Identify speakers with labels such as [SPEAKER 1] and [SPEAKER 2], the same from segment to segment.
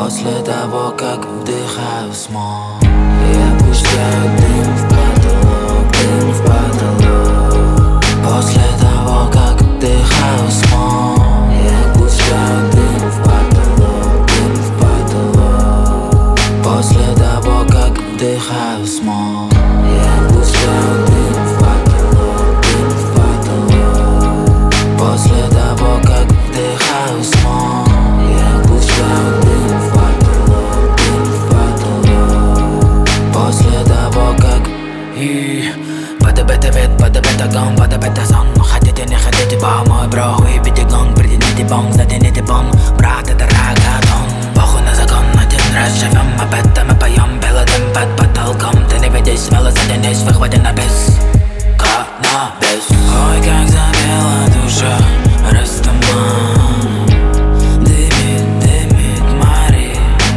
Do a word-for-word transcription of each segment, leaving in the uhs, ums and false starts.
[SPEAKER 1] После того, как вдыхаю смог, я пускаю дым в потолок, дым в потолок. После того, как вдыхаю смог, я пускаю дым в потолок, дым в потолок. После того, как вдыхаю смог, я пускаю дым в потолок, дым в потолок. После того, как вдыхаю смог, я пускаю дым в потолок, дым в потолок. После того, как
[SPEAKER 2] И подобэто вид, подобэто гон, подобэто сон. Хотите, не хотите, по мой бро, уебите гон, притяните бон, затяните бон. Брат, это рагатон, похуй на закон. Один раз живем, об этом мы поем. Белый дым под потолком, ты не ведись, смело затянись, выхвати на бис. Каннабис. Ой, как забила душа, растаман. Дымит, дымит Мари.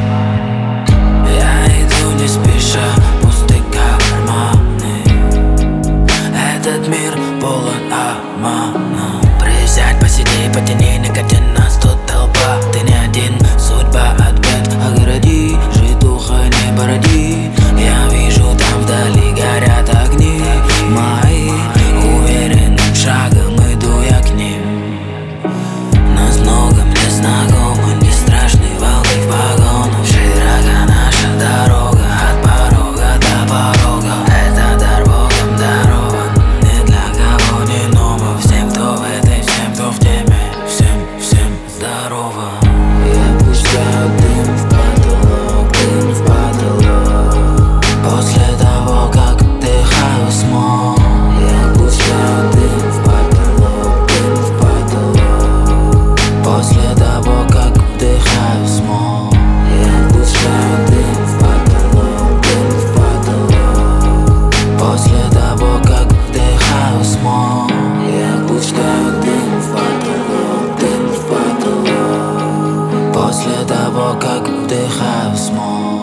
[SPEAKER 2] Я иду не спеша, пусты карманы. Этот мир полон обмана. Присядь, посиди, потяни, никотин, нас тут толпа. Ты не один, судьба, ответ. Огради, житуха, не бороди. Я вижу, там вдали горят огни мои. Уверенным шагом иду я к ним. Нас много, мне знакомы, не страшны волны в погонах. Широка наша дорога, от порога до порога. Это дар Богом дарован, не для кого не ново. Всем, кто в этой, всем, кто в теме, всем, всем здорово.
[SPEAKER 1] я пускаю дым в потолок, дым в потолок. После того, как вдыхаю смог, я пускаю дым в потолок, дым в потолок. После того, как вдыхаю смог, я пускаю дым в потолок, дым в потолок. После того, как вдыхаю смог, я пускаю дым в потолок, дым в потолок. После того, как вдыхаю смог.